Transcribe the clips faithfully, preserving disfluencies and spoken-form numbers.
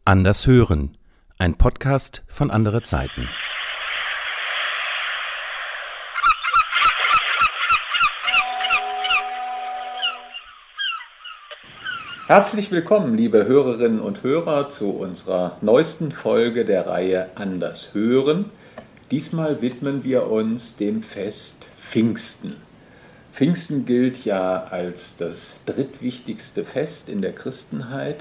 Anders hören, ein Podcast von Andere Zeiten. Herzlich willkommen, liebe Hörerinnen und Hörer, zu unserer neuesten Folge der Reihe Anders hören. Diesmal widmen wir uns dem Fest Pfingsten. Pfingsten gilt ja als das drittwichtigste Fest in der Christenheit.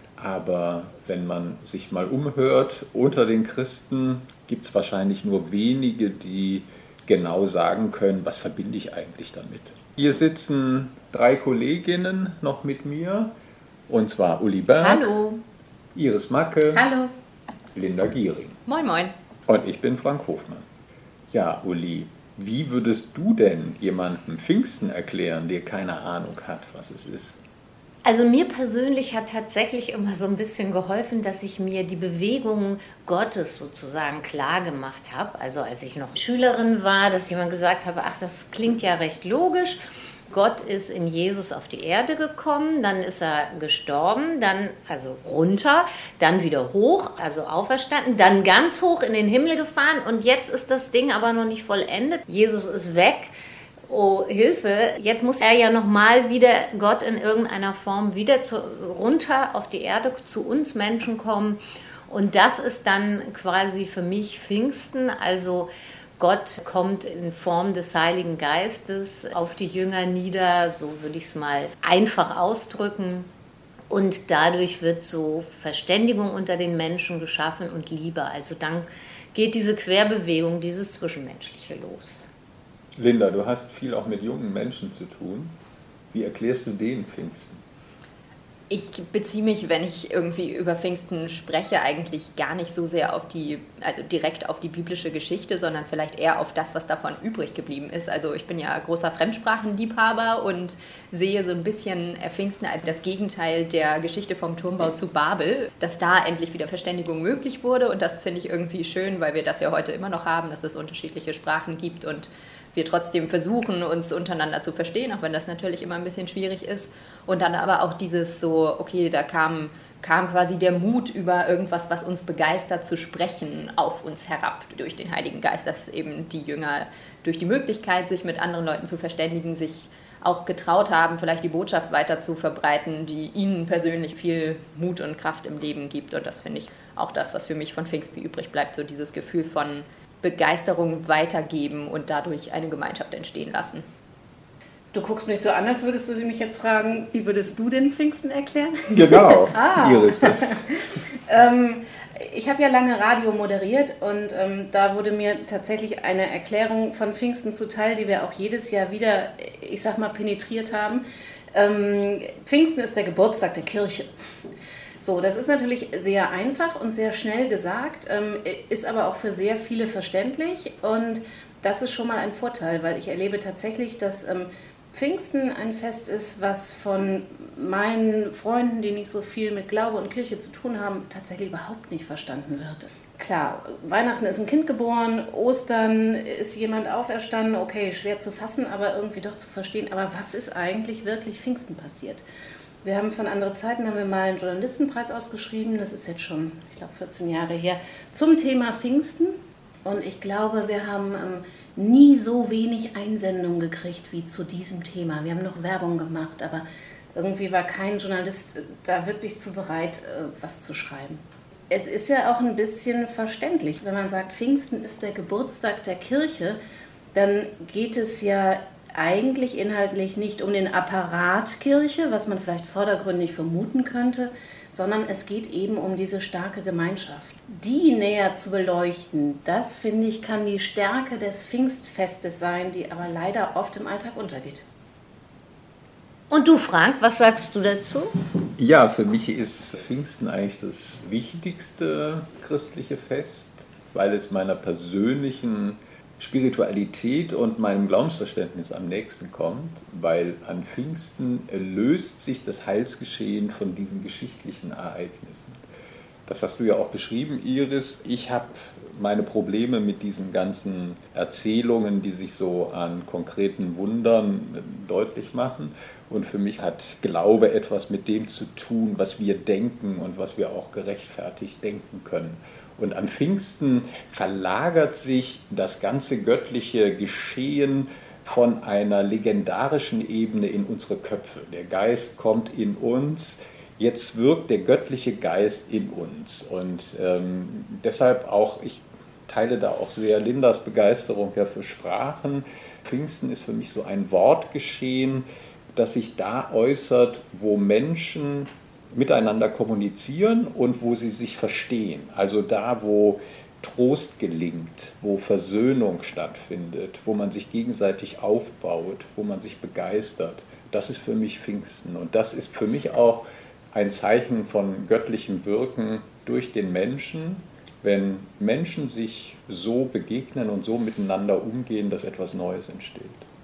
Aber wenn man sich mal umhört, unter den Christen gibt es wahrscheinlich nur wenige, die genau sagen können, was verbinde ich eigentlich damit. Hier sitzen drei Kolleginnen noch mit mir, und zwar Uli Berg, Hallo. Iris Macke, Hallo. Linda Giering. Moin, moin. Und ich bin Frank Hofmann. Ja, Uli, wie würdest du denn jemandem Pfingsten erklären, der keine Ahnung hat, was es ist? Also mir persönlich hat tatsächlich immer so ein bisschen geholfen, dass ich mir die Bewegungen Gottes sozusagen klar gemacht habe. Also als ich noch Schülerin war, dass ich immer gesagt habe, ach, das klingt ja recht logisch. Gott ist in Jesus auf die Erde gekommen, dann ist er gestorben, dann also runter, dann wieder hoch, also auferstanden, dann ganz hoch in den Himmel gefahren und jetzt ist das Ding aber noch nicht vollendet. Jesus ist weg. Oh, Hilfe, jetzt muss er ja nochmal wieder, Gott in irgendeiner Form, wieder zu, runter auf die Erde zu uns Menschen kommen. Und das ist dann quasi für mich Pfingsten, also Gott kommt in Form des Heiligen Geistes auf die Jünger nieder, so würde ich es mal einfach ausdrücken. Und dadurch wird so Verständigung unter den Menschen geschaffen und Liebe. Also dann geht diese Querbewegung, dieses Zwischenmenschliche los. Linda, du hast viel auch mit jungen Menschen zu tun. Wie erklärst du denen Pfingsten? Ich beziehe mich, wenn ich irgendwie über Pfingsten spreche, eigentlich gar nicht so sehr auf die, also direkt auf die biblische Geschichte, sondern vielleicht eher auf das, was davon übrig geblieben ist. Also ich bin ja großer Fremdsprachenliebhaber und sehe so ein bisschen Pfingsten als das Gegenteil der Geschichte vom Turmbau zu Babel, dass da endlich wieder Verständigung möglich wurde. Und das finde ich irgendwie schön, weil wir das ja heute immer noch haben, dass es unterschiedliche Sprachen gibt und wir trotzdem versuchen, uns untereinander zu verstehen, auch wenn das natürlich immer ein bisschen schwierig ist. Und dann aber auch dieses so, okay, da kam, kam quasi der Mut über irgendwas, was uns begeistert, zu sprechen, auf uns herab durch den Heiligen Geist, dass eben die Jünger durch die Möglichkeit, sich mit anderen Leuten zu verständigen, sich auch getraut haben, vielleicht die Botschaft weiter zu verbreiten, die ihnen persönlich viel Mut und Kraft im Leben gibt. Und das finde ich auch das, was für mich von Pfingsten übrig bleibt, so dieses Gefühl von Begeisterung weitergeben und dadurch eine Gemeinschaft entstehen lassen. Du guckst mich so an, als würdest du mich jetzt fragen, wie würdest du den Pfingsten erklären? Genau, ah. Iris. ähm, ich habe ja lange Radio moderiert und ähm, da wurde mir tatsächlich eine Erklärung von Pfingsten zuteil, die wir auch jedes Jahr wieder, ich sag mal, penetriert haben. Ähm, Pfingsten ist der Geburtstag der Kirche. So, das ist natürlich sehr einfach und sehr schnell gesagt, ähm, ist aber auch für sehr viele verständlich und das ist schon mal ein Vorteil, weil ich erlebe tatsächlich, dass ähm, Pfingsten ein Fest ist, was von meinen Freunden, die nicht so viel mit Glaube und Kirche zu tun haben, tatsächlich überhaupt nicht verstanden wird. Klar, Weihnachten ist ein Kind geboren, Ostern ist jemand auferstanden, okay, schwer zu fassen, aber irgendwie doch zu verstehen, aber was ist eigentlich wirklich Pfingsten passiert? Wir haben von Andere Zeiten haben wir mal einen Journalistenpreis ausgeschrieben, das ist jetzt schon, ich glaube, vierzehn Jahre her, zum Thema Pfingsten. Und ich glaube, wir haben ähm, nie so wenig Einsendungen gekriegt wie zu diesem Thema. Wir haben noch Werbung gemacht, aber irgendwie war kein Journalist da wirklich zu bereit, äh, was zu schreiben. Es ist ja auch ein bisschen verständlich, wenn man sagt, Pfingsten ist der Geburtstag der Kirche, dann geht es ja eigentlich inhaltlich nicht um den Apparat Kirche, was man vielleicht vordergründig vermuten könnte, sondern es geht eben um diese starke Gemeinschaft. Die näher zu beleuchten, das finde ich, kann die Stärke des Pfingstfestes sein, die aber leider oft im Alltag untergeht. Und du, Frank, was sagst du dazu? Ja, für mich ist Pfingsten eigentlich das wichtigste christliche Fest, weil es meiner persönlichen Spiritualität und meinem Glaubensverständnis am nächsten kommt, weil an Pfingsten löst sich das Heilsgeschehen von diesen geschichtlichen Ereignissen. Das hast du ja auch beschrieben, Iris. Ich habe meine Probleme mit diesen ganzen Erzählungen, die sich so an konkreten Wundern deutlich machen. Und für mich hat Glaube etwas mit dem zu tun, was wir denken und was wir auch gerechtfertigt denken können. Und an Pfingsten verlagert sich das ganze göttliche Geschehen von einer legendarischen Ebene in unsere Köpfe. Der Geist kommt in uns, jetzt wirkt der göttliche Geist in uns. Und ähm, deshalb auch, ich teile da auch sehr Lindas Begeisterung ja für Sprachen. Pfingsten ist für mich so ein Wortgeschehen, das sich da äußert, wo Menschen miteinander kommunizieren und wo sie sich verstehen. Also da, wo Trost gelingt, wo Versöhnung stattfindet, wo man sich gegenseitig aufbaut, wo man sich begeistert. Das ist für mich Pfingsten. Und das ist für mich auch ein Zeichen von göttlichem Wirken durch den Menschen, wenn Menschen sich so begegnen und so miteinander umgehen, dass etwas Neues entsteht.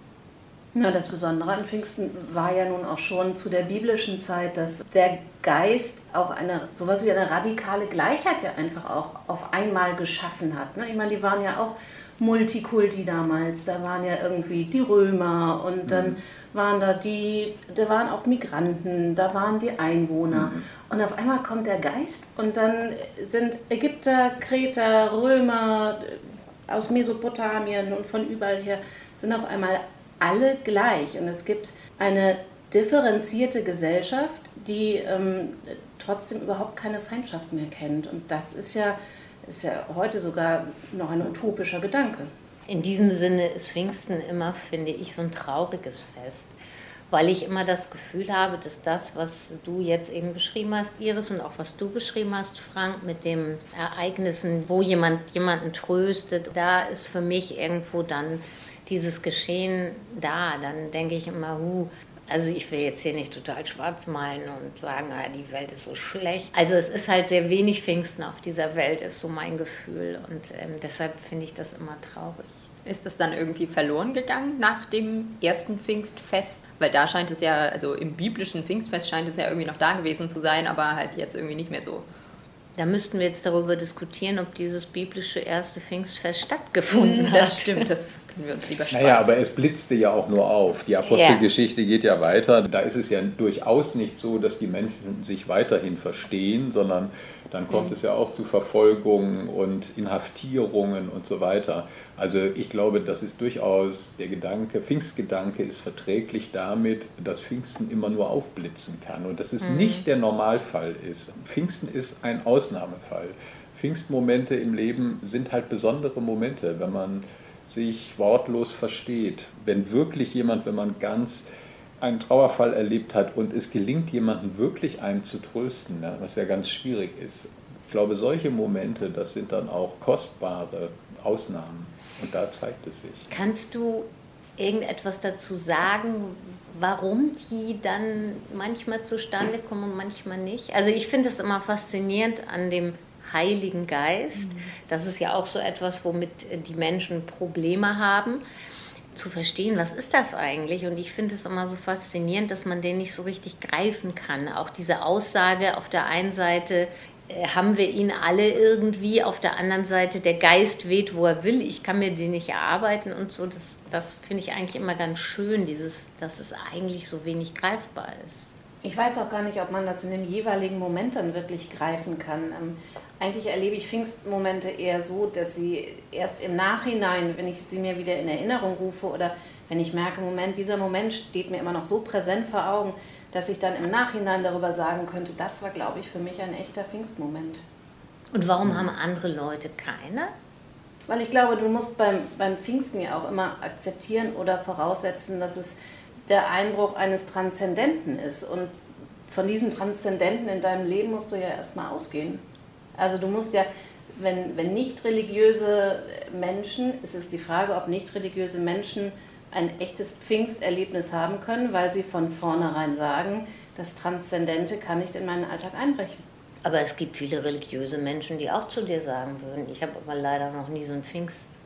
Ja, das Besondere an Pfingsten war ja nun auch schon zu der biblischen Zeit, dass der Geist auch eine sowas wie eine radikale Gleichheit ja einfach auch auf einmal geschaffen hat. Ne? Ich meine, die waren ja auch Multikulti damals, da waren ja irgendwie die Römer und dann waren da die, da waren auch Migranten, da waren die Einwohner. Mhm. Und auf einmal kommt der Geist und dann sind Ägypter, Kreter, Römer aus Mesopotamien und von überall her sind auf einmal alle gleich. Und es gibt eine differenzierte Gesellschaft, die ähm, trotzdem überhaupt keine Feindschaft mehr kennt. Und das ist ja, ist ja heute sogar noch ein utopischer Gedanke. In diesem Sinne ist Pfingsten immer, finde ich, so ein trauriges Fest, weil ich immer das Gefühl habe, dass das, was du jetzt eben beschrieben hast, Iris, und auch was du beschrieben hast, Frank, mit den Ereignissen, wo jemand jemanden tröstet, da ist für mich irgendwo dann dieses Geschehen da. Dann denke ich immer, huh, also ich will jetzt hier nicht total schwarz malen und sagen, ah, die Welt ist so schlecht. Also es ist halt sehr wenig Pfingsten auf dieser Welt, ist so mein Gefühl. Und ähm, deshalb finde ich das immer traurig. Ist das dann irgendwie verloren gegangen nach dem ersten Pfingstfest? Weil da scheint es ja, also im biblischen Pfingstfest scheint es ja irgendwie noch da gewesen zu sein, aber halt jetzt irgendwie nicht mehr so. Da müssten wir jetzt darüber diskutieren, ob dieses biblische erste Pfingstfest stattgefunden hat. Das stimmt, das können wir uns lieber sparen. Naja, aber es blitzte ja auch nur auf. Die Apostelgeschichte geht ja weiter. Da ist es ja durchaus nicht so, dass die Menschen sich weiterhin verstehen, sondern dann kommt mhm. es ja auch zu Verfolgungen und Inhaftierungen und so weiter. Also ich glaube, das ist durchaus der Gedanke, Pfingstgedanke ist verträglich damit, dass Pfingsten immer nur aufblitzen kann und dass es mhm. nicht der Normalfall ist. Pfingsten ist ein Ausnahmefall. Pfingstmomente im Leben sind halt besondere Momente, wenn man sich wortlos versteht. Wenn wirklich jemand, wenn man ganz einen Trauerfall erlebt hat und es gelingt, jemanden wirklich einem zu trösten, ja, was ja ganz schwierig ist. Ich glaube, solche Momente, das sind dann auch kostbare Ausnahmen und da zeigt es sich. Kannst du irgendetwas dazu sagen, warum die dann manchmal zustande kommen und manchmal nicht? Also ich finde es immer faszinierend an dem Heiligen Geist. Mhm. Das ist ja auch so etwas, womit die Menschen Probleme haben, zu verstehen, was ist das eigentlich? Und ich finde es immer so faszinierend, dass man den nicht so richtig greifen kann. Auch diese Aussage, auf der einen Seite äh, haben wir ihn alle irgendwie, auf der anderen Seite, der Geist weht, wo er will, ich kann mir den nicht erarbeiten und so. Das, das finde ich eigentlich immer ganz schön, dieses, dass es eigentlich so wenig greifbar ist. Ich weiß auch gar nicht, ob man das in dem jeweiligen Moment dann wirklich greifen kann. Ähm, eigentlich erlebe ich Pfingstmomente eher so, dass sie erst im Nachhinein, wenn ich sie mir wieder in Erinnerung rufe oder wenn ich merke, Moment, dieser Moment steht mir immer noch so präsent vor Augen, dass ich dann im Nachhinein darüber sagen könnte, das war, glaube ich, für mich ein echter Pfingstmoment. Und warum haben andere Leute keine? Weil ich glaube, du musst beim, beim Pfingsten ja auch immer akzeptieren oder voraussetzen, dass es der Einbruch eines Transzendenten ist. Und von diesem Transzendenten in deinem Leben musst du ja erstmal ausgehen. Also du musst ja, wenn, wenn nicht religiöse Menschen, ist es die Frage, ob nicht religiöse Menschen ein echtes Pfingsterlebnis haben können, weil sie von vornherein sagen, das Transzendente kann nicht in meinen Alltag einbrechen. Aber es gibt viele religiöse Menschen, die auch zu dir sagen würden, ich habe aber leider noch nie so ein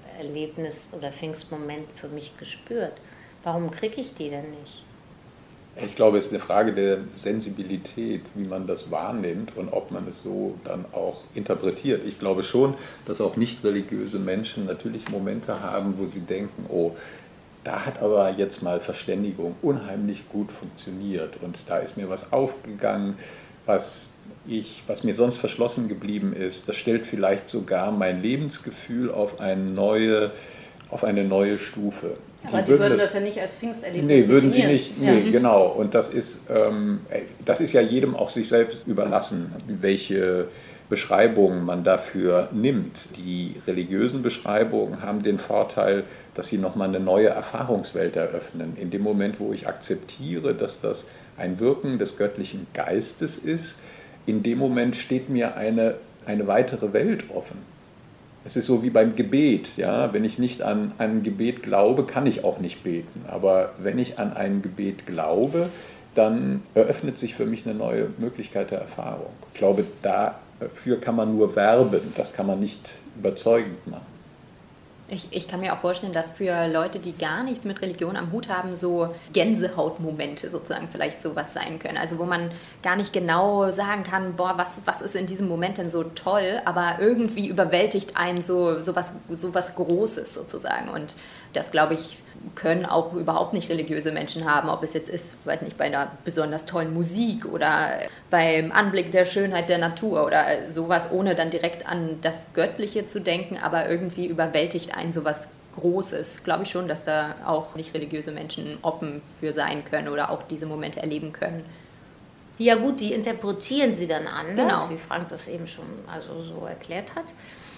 Pfingsterlebnis oder Pfingstmoment für mich gespürt. Warum kriege ich die denn nicht? Ich glaube, es ist eine Frage der Sensibilität, wie man das wahrnimmt und ob man es so dann auch interpretiert. Ich glaube schon, dass auch nicht religiöse Menschen natürlich Momente haben, wo sie denken, oh, da hat aber jetzt mal Verständigung unheimlich gut funktioniert und da ist mir was aufgegangen, was, ich, was mir sonst verschlossen geblieben ist. Das stellt vielleicht sogar mein Lebensgefühl auf eine neue, auf eine neue Stufe. Aber die würden, würden das, das ja nicht als Pfingsterlebnis Nee, würden sie nicht. Nee, ja. Genau. Und das ist, ähm, das ist ja jedem auch sich selbst überlassen, welche Beschreibungen man dafür nimmt. Die religiösen Beschreibungen haben den Vorteil, dass sie nochmal eine neue Erfahrungswelt eröffnen. In dem Moment, wo ich akzeptiere, dass das ein Wirken des göttlichen Geistes ist, in dem Moment steht mir eine, eine weitere Welt offen. Es ist so wie beim Gebet. Ja? Wenn ich nicht an ein Gebet glaube, kann ich auch nicht beten. Aber wenn ich an ein Gebet glaube, dann eröffnet sich für mich eine neue Möglichkeit der Erfahrung. Ich glaube, dafür kann man nur werben, das kann man nicht überzeugend machen. Ich, ich kann mir auch vorstellen, dass für Leute, die gar nichts mit Religion am Hut haben, so Gänsehautmomente sozusagen vielleicht sowas sein können. Also wo man gar nicht genau sagen kann, boah, was, was ist in diesem Moment denn so toll, aber irgendwie überwältigt einen so, so, was, so was Großes sozusagen. Und das, glaube ich, können auch überhaupt nicht religiöse Menschen haben, ob es jetzt ist, weiß nicht, bei einer besonders tollen Musik oder beim Anblick der Schönheit der Natur oder sowas, ohne dann direkt an das Göttliche zu denken, aber irgendwie überwältigt einen sowas Großes. Glaube ich schon, dass da auch nicht religiöse Menschen offen für sein können oder auch diese Momente erleben können. Ja gut, die interpretieren sie dann anders, Genau. wie Frank das eben schon also so erklärt hat.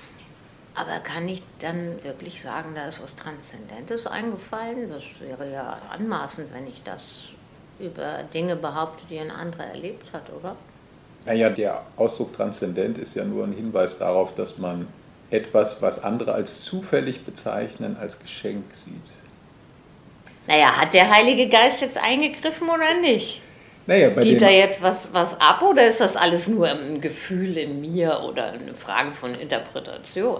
Aber kann ich dann wirklich sagen, da ist was Transzendentes eingefallen? Das wäre ja anmaßend, wenn ich das über Dinge behaupte, die ein anderer erlebt hat, oder? Naja, der Ausdruck transzendent ist ja nur ein Hinweis darauf, dass man etwas, was andere als zufällig bezeichnen, als Geschenk sieht. Naja, hat der Heilige Geist jetzt eingegriffen oder nicht? Naja, bei Geht dem, da jetzt was, was ab oder ist das alles nur ein Gefühl in mir oder eine Frage von Interpretation?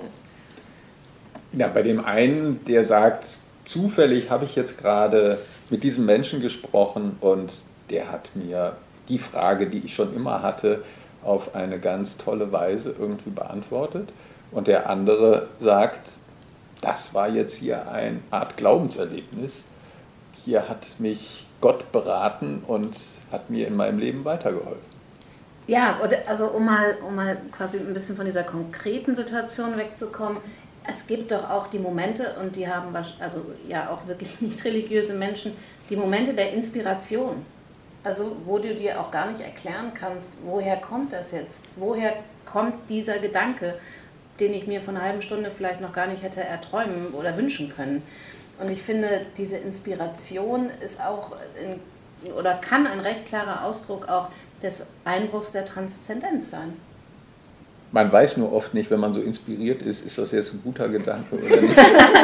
ja, bei dem einen, der sagt, zufällig habe ich jetzt gerade mit diesem Menschen gesprochen und der hat mir die Frage, die ich schon immer hatte, auf eine ganz tolle Weise irgendwie beantwortet. Und der andere sagt, das war jetzt hier eine Art Glaubenserlebnis. Hier hat mich Gott beraten und hat mir in meinem Leben weitergeholfen. Ja, also um mal, um mal quasi ein bisschen von dieser konkreten Situation wegzukommen, es gibt doch auch die Momente, und die haben also ja auch wirklich nicht religiöse Menschen, die Momente der Inspiration. Also wo du dir auch gar nicht erklären kannst, woher kommt das jetzt? Woher kommt dieser Gedanke, den ich mir vor einer halben Stunde vielleicht noch gar nicht hätte erträumen oder wünschen können? Und ich finde, diese Inspiration ist auch in, oder kann ein recht klarer Ausdruck auch des Einbruchs der Transzendenz sein. Man weiß nur oft nicht, wenn man so inspiriert ist, ist das jetzt ein guter Gedanke oder nicht.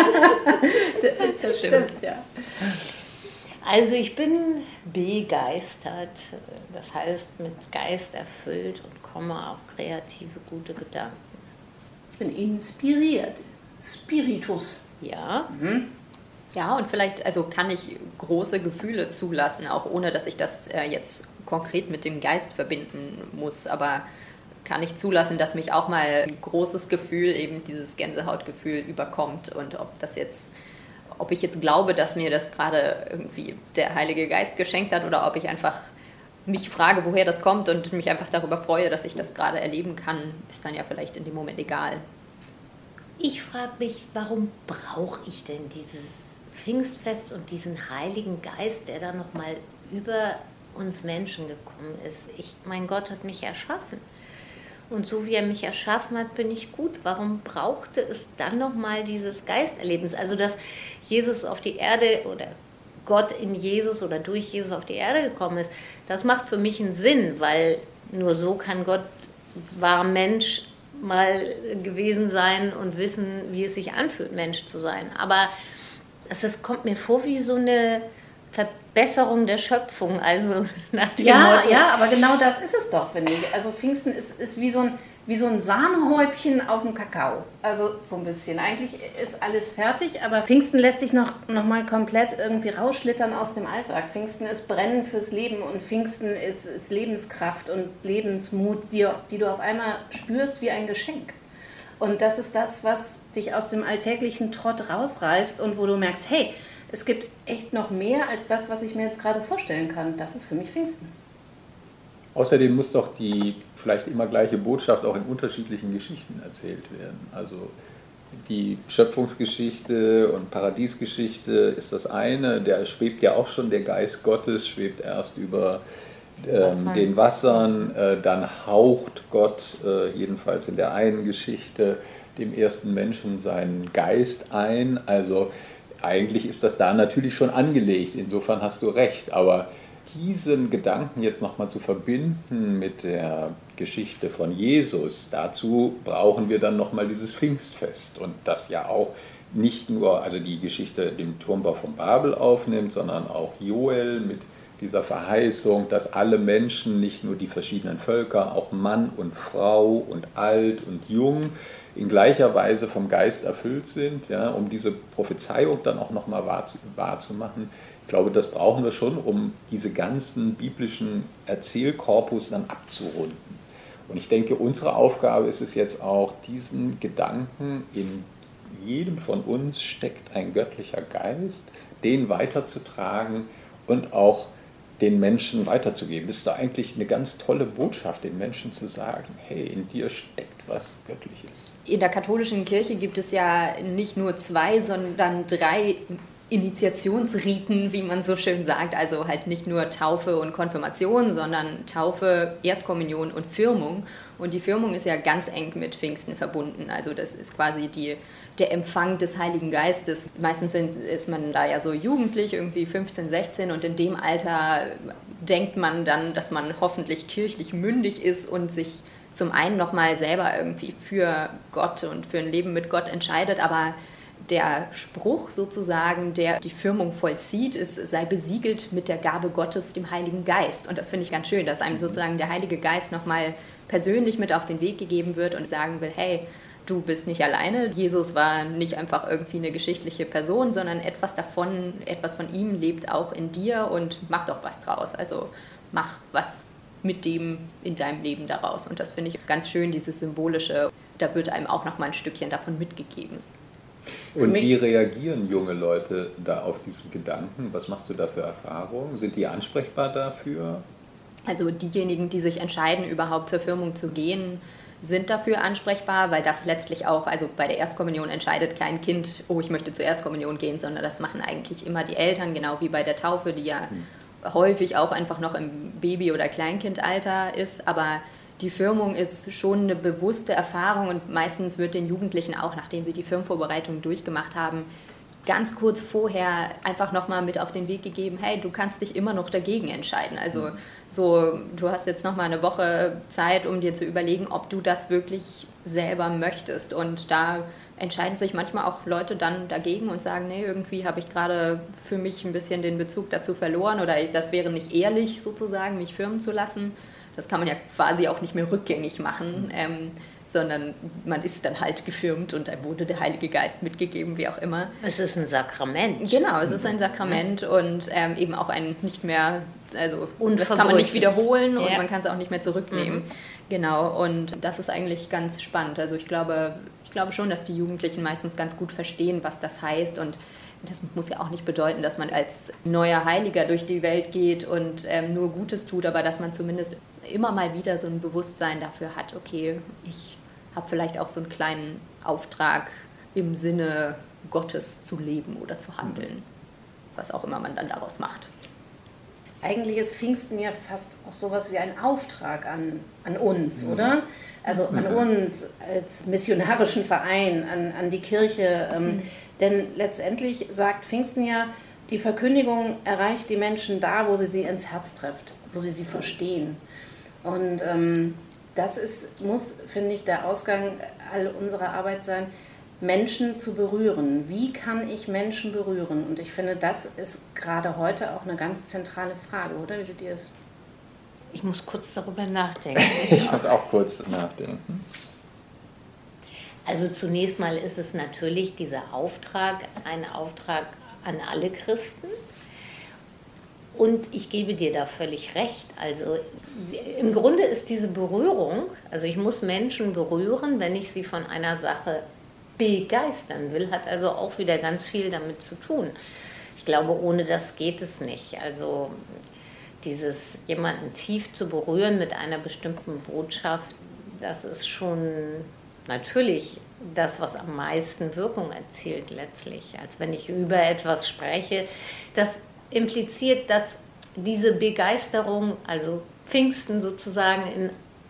Das stimmt, ja. Also ich bin begeistert, das heißt mit Geist erfüllt und komme auf kreative, gute Gedanken. Ich bin inspiriert. Spiritus. Ja. Mhm. Ja, und vielleicht also kann ich große Gefühle zulassen, auch ohne, dass ich das äh, jetzt konkret mit dem Geist verbinden muss, aber kann ich zulassen, dass mich auch mal ein großes Gefühl, eben dieses Gänsehautgefühl überkommt und ob das jetzt, ob ich jetzt glaube, dass mir das gerade irgendwie der Heilige Geist geschenkt hat oder ob ich einfach mich frage, woher das kommt und mich einfach darüber freue, dass ich das gerade erleben kann, ist dann ja vielleicht in dem Moment egal. Ich frage mich, warum brauche ich denn dieses Pfingstfest und diesen Heiligen Geist, der da nochmal über uns Menschen gekommen ist? Ich, mein Gott hat mich erschaffen. Und so wie er mich erschaffen hat, bin ich gut. Warum brauchte es dann nochmal dieses Geisterlebnis? Also, dass Jesus auf die Erde oder Gott in Jesus oder durch Jesus auf die Erde gekommen ist, das macht für mich einen Sinn, weil nur so kann Gott, wahrer Mensch, mal gewesen sein und wissen, wie es sich anfühlt, Mensch zu sein. Aber das, das kommt mir vor wie so eine, Verbesserung der Schöpfung, also nach dem Ja, Motto. ja, aber genau das ist es doch, finde ich. Also Pfingsten ist, ist wie so ein, wie so ein Sahnehäubchen auf dem Kakao. Also so ein bisschen. Eigentlich ist alles fertig, aber Pfingsten lässt sich noch, noch mal komplett irgendwie rausschlittern aus dem Alltag. Pfingsten ist Brennen fürs Leben und Pfingsten ist, ist Lebenskraft und Lebensmut, die, die du auf einmal spürst wie ein Geschenk. Und das ist das, was dich aus dem alltäglichen Trott rausreißt und wo du merkst, hey, es gibt echt noch mehr als das, was ich mir jetzt gerade vorstellen kann. Das ist für mich Pfingsten. Außerdem muss doch die vielleicht immer gleiche Botschaft auch in unterschiedlichen Geschichten erzählt werden. Also die Schöpfungsgeschichte und Paradiesgeschichte ist das eine, der schwebt ja auch schon, der Geist Gottes schwebt erst über ähm, den Wassern, äh, dann haucht Gott, äh, jedenfalls in der einen Geschichte, dem ersten Menschen seinen Geist ein. Also eigentlich ist das da natürlich schon angelegt, insofern hast du recht, aber diesen Gedanken jetzt nochmal zu verbinden mit der Geschichte von Jesus, dazu brauchen wir dann nochmal dieses Pfingstfest und das ja auch nicht nur, also die Geschichte den Turmbau von Babel aufnimmt, sondern auch Joel mit dieser Verheißung, dass alle Menschen, nicht nur die verschiedenen Völker, auch Mann und Frau und alt und jung, in gleicher Weise vom Geist erfüllt sind, ja, um diese Prophezeiung dann auch nochmal wahr, wahr zu machen. Ich glaube, das brauchen wir schon, um diese ganzen biblischen Erzählkorpus dann abzurunden. Und ich denke, unsere Aufgabe ist es jetzt auch, diesen Gedanken, in jedem von uns steckt ein göttlicher Geist, den weiterzutragen und auch den Menschen weiterzugeben. Das ist doch eigentlich eine ganz tolle Botschaft, den Menschen zu sagen, hey, in dir steckt was Göttliches. In der katholischen Kirche gibt es ja nicht nur zwei, sondern drei Initiationsriten, wie man so schön sagt. Also halt nicht nur Taufe und Konfirmation, sondern Taufe, Erstkommunion und Firmung. Und die Firmung ist ja ganz eng mit Pfingsten verbunden. Also das ist quasi die, der Empfang des Heiligen Geistes. Meistens sind, ist man da ja so jugendlich, irgendwie fünfzehn, sechzehn, und in dem Alter denkt man dann, dass man hoffentlich kirchlich mündig ist und sich zum einen nochmal selber irgendwie für Gott und für ein Leben mit Gott entscheidet, aber der Spruch sozusagen, der die Firmung vollzieht, ist, sei besiegelt mit der Gabe Gottes, dem Heiligen Geist. Und das finde ich ganz schön, dass einem sozusagen der Heilige Geist nochmal persönlich mit auf den Weg gegeben wird und sagen will, hey, du bist nicht alleine. Jesus war nicht einfach irgendwie eine geschichtliche Person, sondern etwas davon, etwas von ihm lebt auch in dir und mach doch was draus. Also mach was mit dem in deinem Leben daraus. Und das finde ich ganz schön, dieses Symbolische. Da wird einem auch nochmal ein Stückchen davon mitgegeben. Und wie reagieren junge Leute da auf diesen Gedanken? Was machst du da für Erfahrungen? Sind die ansprechbar dafür? Also diejenigen, die sich entscheiden, überhaupt zur Firmung zu gehen, sind dafür ansprechbar, weil das letztlich auch, also bei der Erstkommunion entscheidet kein Kind, oh, ich möchte zur Erstkommunion gehen, sondern das machen eigentlich immer die Eltern, genau wie bei der Taufe, die ja hm. häufig auch einfach noch im Baby- oder Kleinkindalter ist, aber die Firmung ist schon eine bewusste Erfahrung und meistens wird den Jugendlichen auch, nachdem sie die Firmvorbereitung durchgemacht haben, ganz kurz vorher einfach nochmal mit auf den Weg gegeben, hey, du kannst dich immer noch dagegen entscheiden. Also so, du hast jetzt nochmal eine Woche Zeit, um dir zu überlegen, ob du das wirklich selber möchtest. Und da entscheiden sich manchmal auch Leute dann dagegen und sagen, nee, irgendwie habe ich gerade für mich ein bisschen den Bezug dazu verloren oder das wäre nicht ehrlich sozusagen, mich firmen zu lassen. Das kann man ja quasi auch nicht mehr rückgängig machen, ähm, sondern man ist dann halt gefirmt und da wurde der Heilige Geist mitgegeben, wie auch immer. Es ist ein Sakrament. Genau, es ist ein Sakrament und ähm, eben auch ein nicht mehr, also das kann man nicht wiederholen und ja. man kann es auch nicht mehr zurücknehmen. Mhm. Genau, und das ist eigentlich ganz spannend. Also ich glaube, ich glaube schon, dass die Jugendlichen meistens ganz gut verstehen, was das heißt und das muss ja auch nicht bedeuten, dass man als neuer Heiliger durch die Welt geht und ähm, nur Gutes tut, aber dass man zumindest immer mal wieder so ein Bewusstsein dafür hat, okay, ich habe vielleicht auch so einen kleinen Auftrag im Sinne Gottes zu leben oder zu handeln, was auch immer man dann daraus macht. Eigentlich ist Pfingsten ja fast auch sowas wie ein Auftrag an, an uns, mhm. oder? Also an uns als missionarischen Verein, an, an die Kirche. Ähm, mhm. Denn letztendlich sagt Pfingsten ja, die Verkündigung erreicht die Menschen da, wo sie sie ins Herz trifft, wo sie sie verstehen. Und ähm, das ist, muss, finde ich, der Ausgang all unserer Arbeit sein, Menschen zu berühren. Wie kann ich Menschen berühren? Und ich finde, das ist gerade heute auch eine ganz zentrale Frage, oder? Wie seht ihr es? Ich muss kurz darüber nachdenken. Ich muss auch kurz nachdenken. Also zunächst mal ist es natürlich dieser Auftrag, ein Auftrag an alle Christen. Und ich gebe dir da völlig recht. Also im Grunde ist diese Berührung, also ich muss Menschen berühren, wenn ich sie von einer Sache begeistern will, hat also auch wieder ganz viel damit zu tun. Ich glaube, ohne das geht es nicht. Also dieses jemanden tief zu berühren mit einer bestimmten Botschaft, das ist schon natürlich das, was am meisten Wirkung erzielt letztlich. Als wenn ich über etwas spreche, das impliziert, dass diese Begeisterung, also Pfingsten sozusagen in,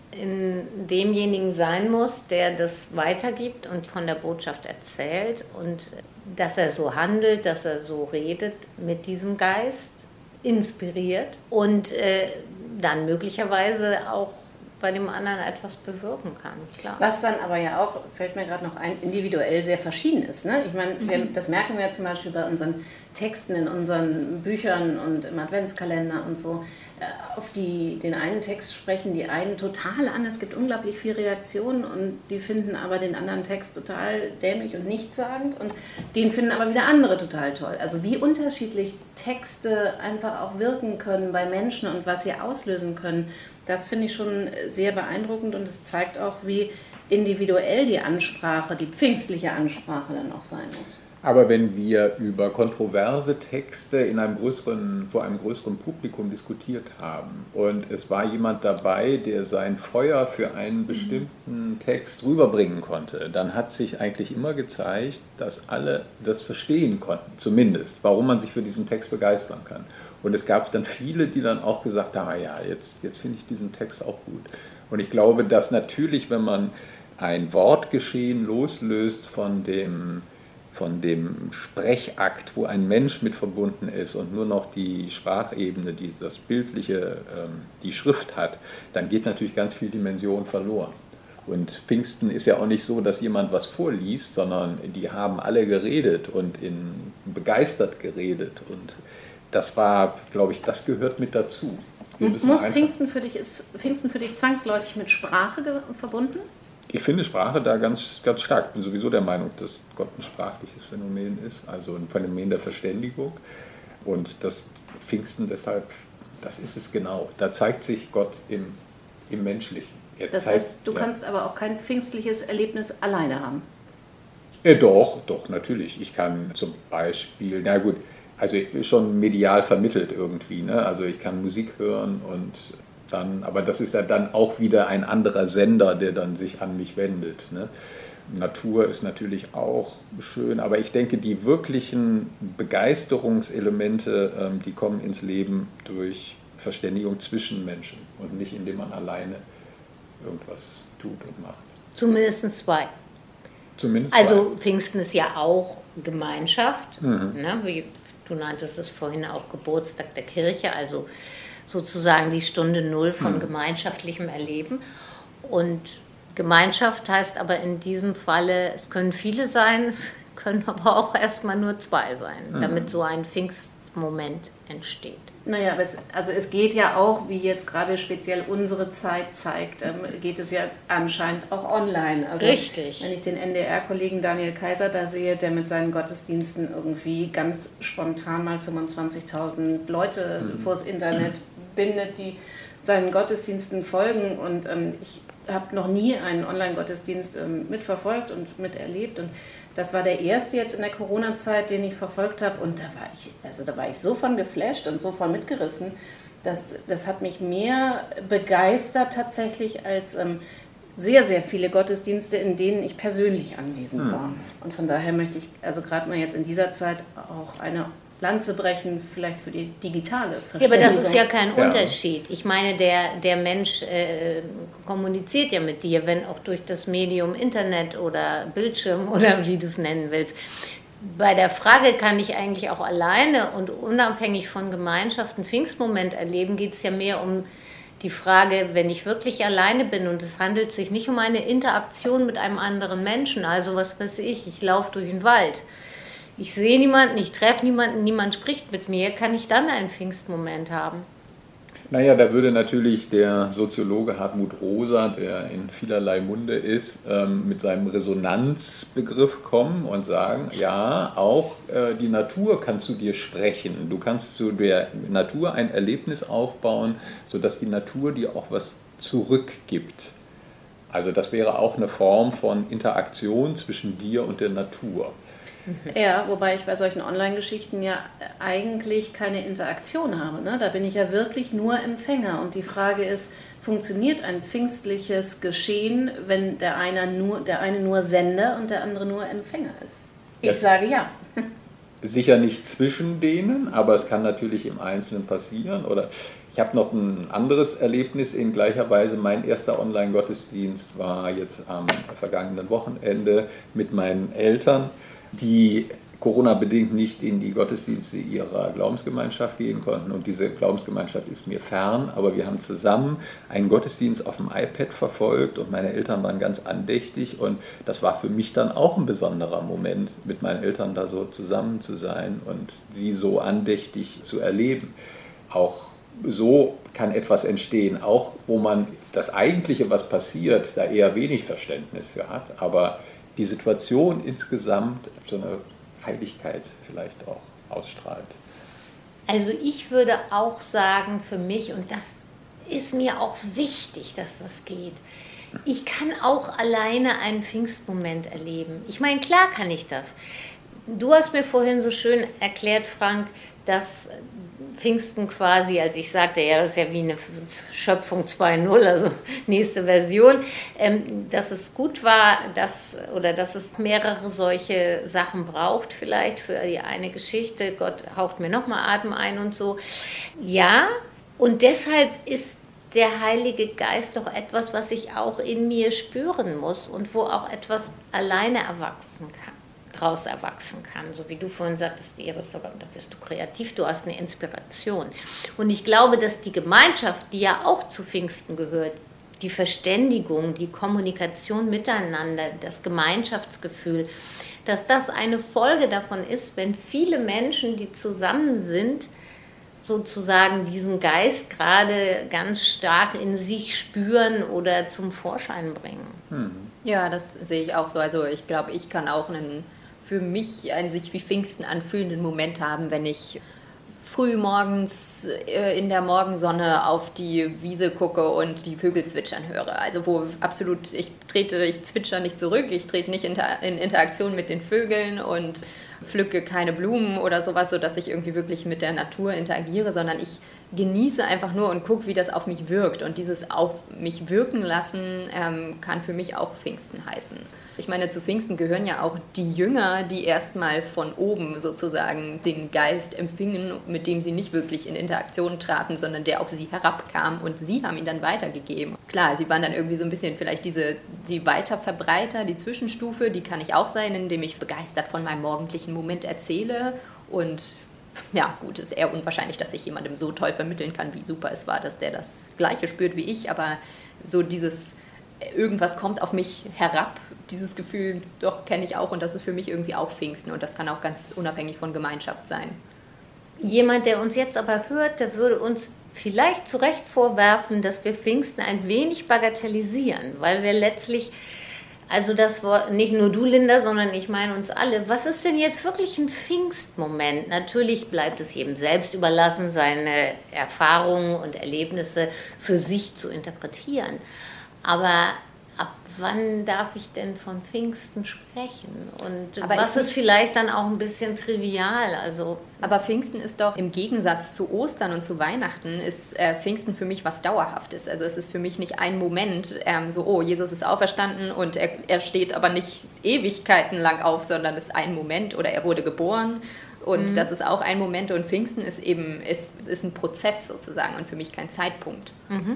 in demjenigen sein muss, der das weitergibt und von der Botschaft erzählt und dass er so handelt, dass er so redet mit diesem Geist, inspiriert und äh, dann möglicherweise auch bei dem anderen etwas bewirken kann, klar. Was dann aber ja auch, fällt mir gerade noch ein, individuell sehr verschieden ist. Ne? Ich meine, mhm. das merken wir ja zum Beispiel bei unseren Texten, in unseren Büchern und im Adventskalender und so. Auf die, den einen Text sprechen die einen total an, es gibt unglaublich viel Reaktionen und die finden aber den anderen Text total dämlich und nichtssagend und den finden aber wieder andere total toll. Also wie unterschiedlich Texte einfach auch wirken können bei Menschen und was sie auslösen können, das finde ich schon sehr beeindruckend und es zeigt auch, wie individuell die Ansprache, die pfingstliche Ansprache dann auch sein muss. Aber wenn wir über kontroverse Texte in einem größeren, vor einem größeren Publikum diskutiert haben und es war jemand dabei, der sein Feuer für einen bestimmten Text rüberbringen konnte, dann hat sich eigentlich immer gezeigt, dass alle das verstehen konnten, zumindest, warum man sich für diesen Text begeistern kann. Und es gab dann viele, die dann auch gesagt haben, ah ja, jetzt, jetzt finde ich diesen Text auch gut. Und ich glaube, dass natürlich, wenn man ein Wortgeschehen loslöst von dem von dem Sprechakt, wo ein Mensch mit verbunden ist und nur noch die Sprachebene, die das Bildliche, die Schrift hat, dann geht natürlich ganz viel Dimension verloren. Und Pfingsten ist ja auch nicht so, dass jemand was vorliest, sondern die haben alle geredet und in, begeistert geredet. Und das war, glaube ich, das gehört mit dazu. Muss Pfingsten für dich, ist Pfingsten für dich zwangsläufig mit Sprache verbunden? Ich finde Sprache da ganz, ganz stark. Ich bin sowieso der Meinung, dass Gott ein sprachliches Phänomen ist, also ein Phänomen der Verständigung. Und das Pfingsten deshalb, das ist es genau. Da zeigt sich Gott im, im Menschlichen. Er das zeigt, heißt, du ja. kannst aber auch kein pfingstliches Erlebnis alleine haben? Ja, doch, doch, natürlich. Ich kann zum Beispiel, na gut, also schon medial vermittelt irgendwie. Ne? Also ich kann Musik hören und dann, aber das ist ja dann auch wieder ein anderer Sender, der dann sich an mich wendet. Ne? Natur ist natürlich auch schön, aber ich denke, die wirklichen Begeisterungselemente, ähm, die kommen ins Leben durch Verständigung zwischen Menschen und nicht, indem man alleine irgendwas tut und macht. Zumindest zwei. Zumindest also zwei. Pfingsten ist ja auch Gemeinschaft, Mhm. ne? Wie du nanntest es vorhin auch Geburtstag der Kirche, also sozusagen die Stunde Null von mhm. gemeinschaftlichem Erleben. Und Gemeinschaft heißt aber in diesem Falle, es können viele sein, es können aber auch erstmal nur zwei sein, mhm. damit so ein Pfingstmoment entsteht. Naja, aber es, also es geht ja auch, wie jetzt gerade speziell unsere Zeit zeigt, ähm, geht es ja anscheinend auch online. Also Richtig. Wenn ich den N D R-Kollegen Daniel Kaiser da sehe, der mit seinen Gottesdiensten irgendwie ganz spontan mal fünfundzwanzigtausend Leute mhm. vors Internet bindet, die seinen Gottesdiensten folgen und ähm, ich habe noch nie einen Online-Gottesdienst ähm, mitverfolgt und miterlebt und das war der erste jetzt in der Corona-Zeit, den ich verfolgt habe und da war ich, also da war ich so von geflasht und so von mitgerissen, dass das hat mich mehr begeistert tatsächlich als ähm, sehr, sehr viele Gottesdienste, in denen ich persönlich anwesend war. Und von daher möchte ich also gerade mal jetzt in dieser Zeit auch eine Lanze brechen, vielleicht für die digitale Verständigung. Ja, aber das ist ja kein ja. Unterschied. Ich meine, der, der Mensch äh, kommuniziert ja mit dir, wenn auch durch das Medium Internet oder Bildschirm oder wie du es nennen willst. Bei der Frage, kann ich eigentlich auch alleine und unabhängig von Gemeinschaften Pfingstmoment erleben, geht es ja mehr um Die Frage, wenn ich wirklich alleine bin und es handelt sich nicht um eine Interaktion mit einem anderen Menschen, also was weiß ich, ich laufe durch den Wald, ich sehe niemanden, ich treffe niemanden, niemand spricht mit mir, kann ich dann einen Pfingstmoment haben? Naja, da würde natürlich der Soziologe Hartmut Rosa, der in vielerlei Munde ist, ähm, mit seinem Resonanzbegriff kommen und sagen, ja, auch äh, die Natur kann zu dir sprechen. Du kannst zu der Natur ein Erlebnis aufbauen, sodass die Natur dir auch was zurückgibt. Also das wäre auch eine Form von Interaktion zwischen dir und der Natur. Ja, wobei ich bei solchen Online-Geschichten ja eigentlich keine Interaktion habe. Ne? Da bin ich ja wirklich nur Empfänger. Und die Frage ist, funktioniert ein pfingstliches Geschehen, wenn der eine nur, der eine nur Sender und der andere nur Empfänger ist? Ich Das sage ja. Sicher nicht zwischen denen, aber es kann natürlich im Einzelnen passieren. Oder ich habe noch ein anderes Erlebnis in gleicher Weise. Mein erster Online-Gottesdienst war jetzt am vergangenen Wochenende mit meinen Eltern, die Corona-bedingt nicht in die Gottesdienste ihrer Glaubensgemeinschaft gehen konnten. Und diese Glaubensgemeinschaft ist mir fern, aber wir haben zusammen einen Gottesdienst auf dem iPad verfolgt und meine Eltern waren ganz andächtig. Und das war für mich dann auch ein besonderer Moment, mit meinen Eltern da so zusammen zu sein und sie so andächtig zu erleben. Auch so kann etwas entstehen, auch wo man das Eigentliche, was passiert, da eher wenig Verständnis für hat, aber die Situation insgesamt so eine Heiligkeit vielleicht auch ausstrahlt. Also ich würde auch sagen für mich, und das ist mir auch wichtig, dass das geht, ich kann auch alleine einen Pfingstmoment erleben. Ich meine, klar kann ich das. Du hast mir vorhin so schön erklärt, Frank, dass Pfingsten quasi, als ich sagte, ja, das ist ja wie eine Schöpfung zwei Punkt null, also nächste Version, ähm, dass es gut war, dass, oder dass es mehrere solche Sachen braucht vielleicht für die eine Geschichte. Gott haucht mir nochmal Atem ein und so. Ja, und deshalb ist der Heilige Geist doch etwas, was ich auch in mir spüren muss und wo auch etwas alleine erwachsen kann. Daraus erwachsen kann, so wie du vorhin sagtest, Iris, da bist du kreativ, du hast eine Inspiration. Und ich glaube, dass die Gemeinschaft, die ja auch zu Pfingsten gehört, die Verständigung, die Kommunikation miteinander, das Gemeinschaftsgefühl, dass das eine Folge davon ist, wenn viele Menschen, die zusammen sind, sozusagen diesen Geist gerade ganz stark in sich spüren oder zum Vorschein bringen. Hm. Ja, das sehe ich auch so. Also ich glaube, ich kann auch einen für mich einen sich wie Pfingsten anfühlenden Moment haben, wenn ich früh morgens in der Morgensonne auf die Wiese gucke und die Vögel zwitschern höre. Also wo absolut, ich trete, ich zwitscher nicht zurück, ich trete nicht in Interaktion mit den Vögeln und pflücke keine Blumen oder sowas, sodass ich irgendwie wirklich mit der Natur interagiere, sondern ich genieße einfach nur und gucke, wie das auf mich wirkt. Und dieses auf mich wirken lassen ähm, kann für mich auch Pfingsten heißen. Ich meine, zu Pfingsten gehören ja auch die Jünger, die erstmal von oben sozusagen den Geist empfingen, mit dem sie nicht wirklich in Interaktion traten, sondern der auf sie herabkam und sie haben ihn dann weitergegeben. Klar, sie waren dann irgendwie so ein bisschen vielleicht diese, die Weiterverbreiter, die Zwischenstufe, die kann ich auch sein, indem ich begeistert von meinem morgendlichen Moment erzähle und ja, gut, ist eher unwahrscheinlich, dass ich jemandem so toll vermitteln kann, wie super es war, dass der das Gleiche spürt wie ich, aber so dieses, irgendwas kommt auf mich herab, dieses Gefühl, doch, kenne ich auch und das ist für mich irgendwie auch Pfingsten und das kann auch ganz unabhängig von Gemeinschaft sein. Jemand, der uns jetzt aber hört, der würde uns vielleicht zu Recht vorwerfen, dass wir Pfingsten ein wenig bagatellisieren, weil wir letztlich, also das Wort, nicht nur du, Linda, sondern ich meine uns alle, was ist denn jetzt wirklich ein Pfingstmoment? Natürlich bleibt es jedem selbst überlassen, seine Erfahrungen und Erlebnisse für sich zu interpretieren. Aber ab wann darf ich denn von Pfingsten sprechen? Und aber was ist ist vielleicht dann auch ein bisschen trivial? Also aber Pfingsten ist doch im Gegensatz zu Ostern und zu Weihnachten ist äh, Pfingsten für mich was Dauerhaftes. Also es ist für mich nicht ein Moment, ähm, so, oh, Jesus ist auferstanden und er, er steht aber nicht Ewigkeiten lang auf, sondern es ist ein Moment oder er wurde geboren. Und mhm. das ist auch ein Moment und Pfingsten ist eben ist, ist ein Prozess sozusagen und für mich kein Zeitpunkt. Mhm.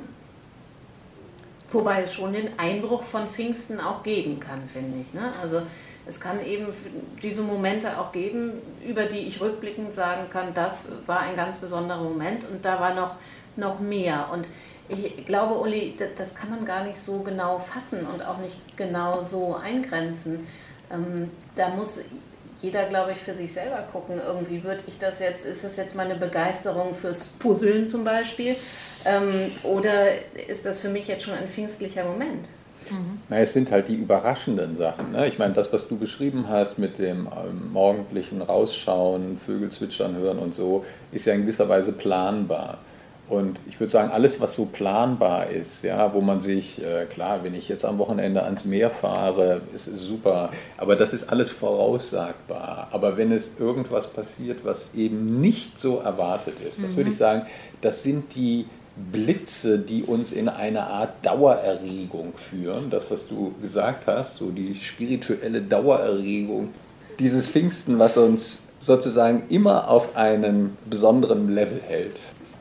Wobei es schon den Einbruch von Pfingsten auch geben kann, finde ich. Ne? Also es kann eben diese Momente auch geben, über die ich rückblickend sagen kann, das war ein ganz besonderer Moment und da war noch, noch mehr. Und Ich glaube, Uli, das kann man gar nicht so genau fassen und auch nicht genau so eingrenzen. Ähm, da muss jeder, glaube ich, für sich selber gucken. Irgendwie würde ich das jetzt, ist das jetzt meine Begeisterung fürs Puzzeln zum Beispiel? Ähm, oder ist das für mich jetzt schon ein pfingstlicher Moment? Mhm. Na, es sind halt die überraschenden Sachen. Ne? Ich meine, das, was du beschrieben hast mit dem ähm, morgendlichen Rausschauen, Vögel zwitschern hören und so, ist ja in gewisser Weise planbar. Und ich würde sagen, alles, was so planbar ist, ja, wo man sich, äh, klar, wenn ich jetzt am Wochenende ans Meer fahre, ist es super, aber das ist alles voraussagbar. Aber wenn es irgendwas passiert, was eben nicht so erwartet ist, mhm. das würde ich sagen, das sind die Blitze, die uns in eine Art Dauererregung führen. Das, was du gesagt hast, so die spirituelle Dauererregung, dieses Pfingsten, was uns sozusagen immer auf einem besonderen Level hält.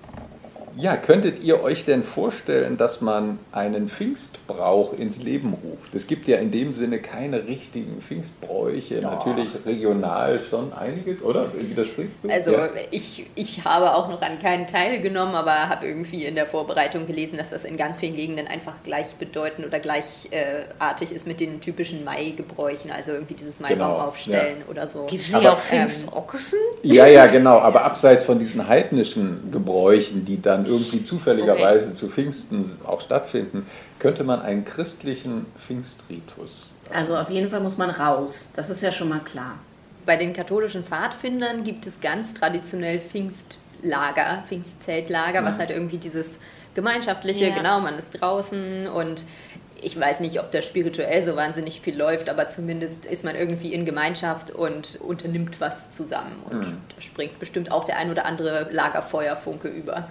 Ja, könntet ihr euch denn vorstellen, dass man einen Pfingstbrauch ins Leben ruft? Es gibt ja in dem Sinne keine richtigen Pfingstbräuche, ja. Natürlich regional schon einiges, oder? Widersprichst du? Also ja. ich, ich habe auch noch an keinen teilgenommen, aber habe irgendwie in der Vorbereitung gelesen, dass das in ganz vielen Gegenden einfach gleichbedeutend oder gleichartig ist mit den typischen Mai-Gebräuchen, also irgendwie dieses Maibaum genau. aufstellen ja. oder so. Gibt es nicht auch Pfingstochsen? Ähm, ja, ja, genau, aber abseits von diesen heidnischen Gebräuchen, die dann irgendwie zufälligerweise okay. zu Pfingsten auch stattfinden, könnte man einen christlichen Pfingstritus. Also auf jeden Fall muss man raus, das ist ja schon mal klar. Bei den katholischen Pfadfindern gibt es ganz traditionell Pfingstlager, Pfingstzeltlager, mhm. was halt irgendwie dieses gemeinschaftliche, ja. genau, man ist draußen und ich weiß nicht, ob da spirituell so wahnsinnig viel läuft, aber zumindest ist man irgendwie in Gemeinschaft und unternimmt was zusammen und mhm. da springt bestimmt auch der ein oder andere Lagerfeuerfunke über.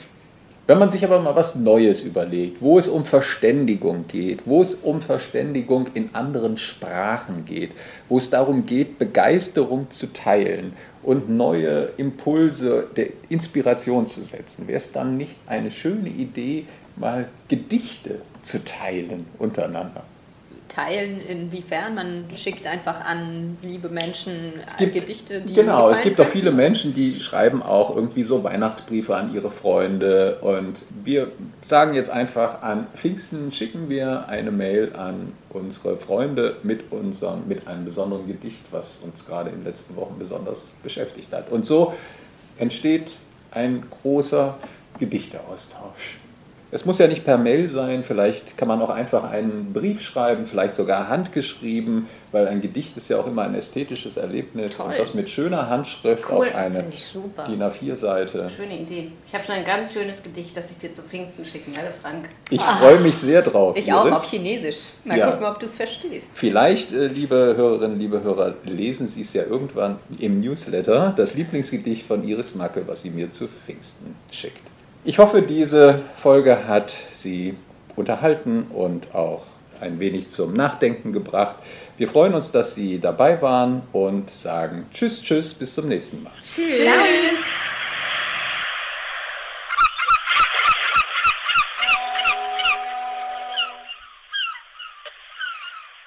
Wenn man sich aber mal was Neues überlegt, wo es um Verständigung geht, wo es um Verständigung in anderen Sprachen geht, wo es darum geht, Begeisterung zu teilen und neue Impulse der Inspiration zu setzen, wäre es dann nicht eine schöne Idee, mal Gedichte zu teilen untereinander? Teilen inwiefern? Man schickt einfach an liebe Menschen gibt, Gedichte, die Genau, es gibt können. auch viele Menschen, die schreiben auch irgendwie so Weihnachtsbriefe an ihre Freunde und wir sagen jetzt einfach, an Pfingsten schicken wir eine Mail an unsere Freunde mit, unserem, mit einem besonderen Gedicht, was uns gerade in den letzten Wochen besonders beschäftigt hat. Und so entsteht ein großer Gedichteaustausch. Es muss ja nicht per Mail sein, vielleicht kann man auch einfach einen Brief schreiben, vielleicht sogar handgeschrieben, weil ein Gedicht ist ja auch immer ein ästhetisches Erlebnis. Toll. Und das mit schöner Handschrift cool. auf eine D I N A vier Seite. Schöne Idee. Ich habe schon ein ganz schönes Gedicht, das ich dir zu Pfingsten schicken werde, Frank. Ich ah. freue mich sehr drauf. Ich Iris. auch, auf Chinesisch. Mal ja. gucken, ob du es verstehst. Vielleicht, liebe Hörerinnen, liebe Hörer, lesen Sie es ja irgendwann im Newsletter, das Lieblingsgedicht von Iris Macke, was sie mir zu Pfingsten schickt. Ich hoffe, diese Folge hat Sie unterhalten und auch ein wenig zum Nachdenken gebracht. Wir freuen uns, dass Sie dabei waren und sagen Tschüss, Tschüss, bis zum nächsten Mal. Tschüss. Tschüss.